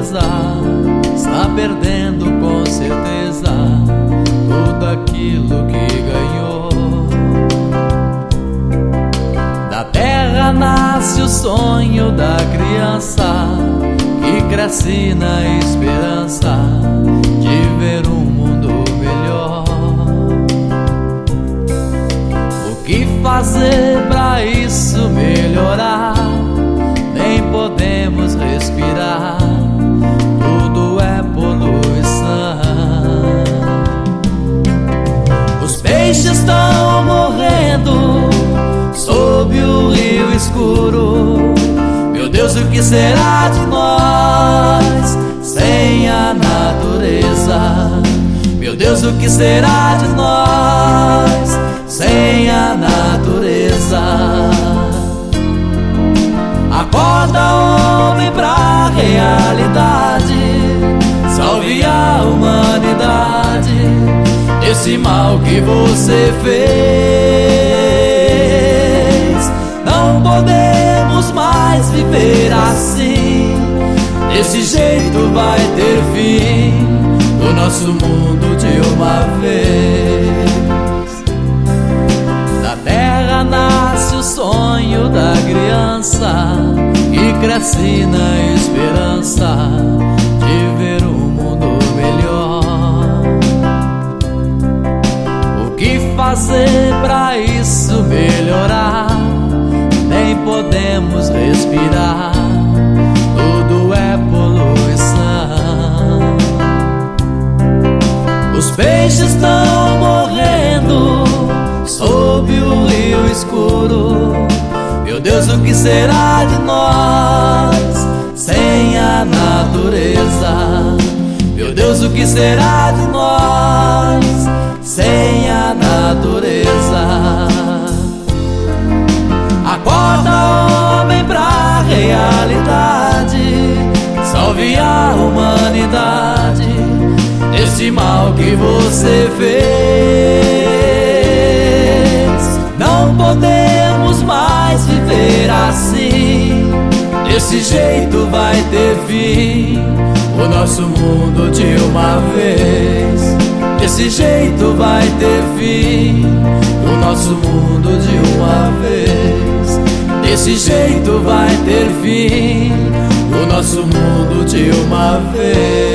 natureza está perdendo com certeza tudo aquilo que ganhou. Da terra nasce o sonho da criança que cresce na esperança de ver um mundo melhor. O que fazer pra isso melhorar? Nem podemos respirar, tudo é poluição. Os peixes estão morrendo sob o rio escuro. Meu Deus, o que será de nós sem a natureza? Meu Deus, o que será de nós sem a natureza? Acorda, homem, pra realidade, salve a humanidade desse mal que você fez. Não podemos mais viver assim, desse jeito vai ter fim o nosso mundo de uma vez. Da terra nasce o sonho da criança que cresce na esperança de ver um mundo melhor. O que fazer pra isso melhorar? Nem podemos respirar, tudo é poluição. Os peixes estão morrendo sob o rio escuro. Meu Deus, o que será de nós sem a natureza? Meu Deus, o que será de nós sem a natureza? Acorda, homem, pra realidade, salve a humanidade desse mal que você fez. Não podemos mais viver assim, desse jeito vai ter fim o nosso mundo de uma vez. Desse jeito vai ter fim o nosso mundo de uma vez. Desse jeito vai ter fim o nosso mundo de uma vez.